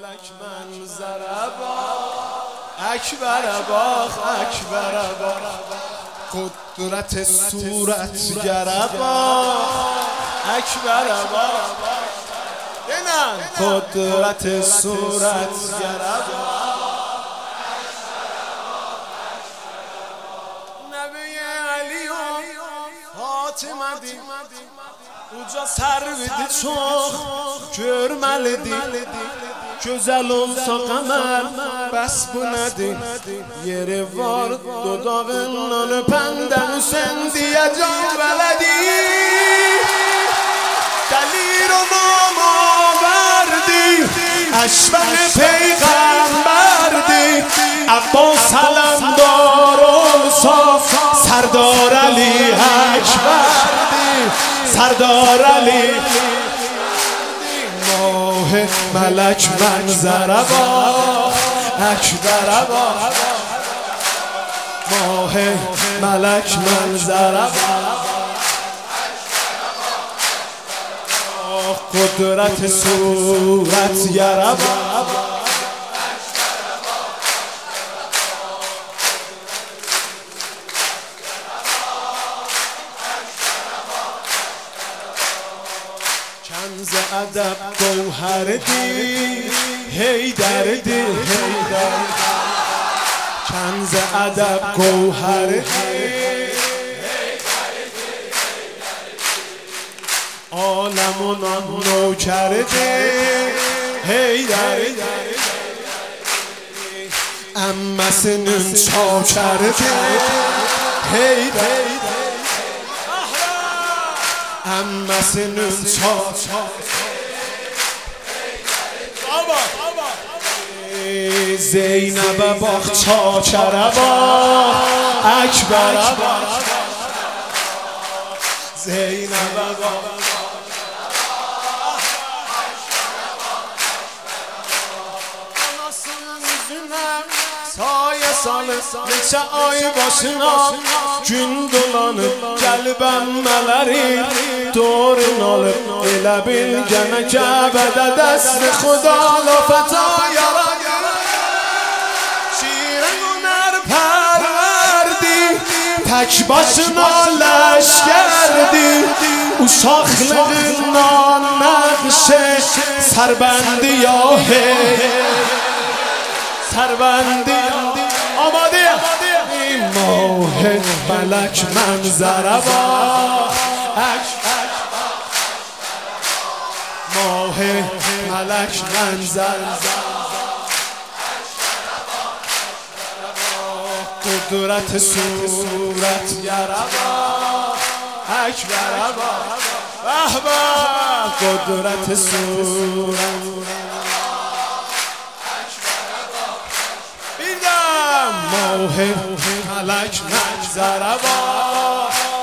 ملک منظر ابا اکبر ابا اکبر ابا قدرت صورت گر ابا اکبر ابا قدرت صورت گر ابا نبی علی و فاطمه دی uca servidi çok görmelidir Güzel olsa kamer bəs bu nedir Yeri var dodağından öpenden Hüseyin diye can veledi Delir o nama verdi Eşver peygamberdi Abbas salamdar olsa Serdar Ali Ekberdi سردار علی ماه ملک منظر ابا اکبر ابا ماه ملک منظر ابا قدرت صورت گر ابا کنز ادب گوهر دی حیدر دی حیدر کنز ادب گوهر دی عالمون نوکر دی حیدر امسنون چاکر دی حیدر Emmesinin Zeynep'e bak çakere bak Ekber'e bak Zeynep'e bak Anasının yüzüne saye salıp neçə ay başına gün dolanıp qəlbənmələri Dorun alıp elə bil gənə Kəbədə dəst-i xuda lafəta yaradı Şirə günər pərverdi Tək başına ləşkərdi Uşaqlığından nəqşə Sərbəndi ya Sərbəndi آماده این ماه ملک منظر ابا ماه ملک منظر قدرت صورت گر ابا اکبر ابا بهبه قدرت صورت ماه ملک منظر ابا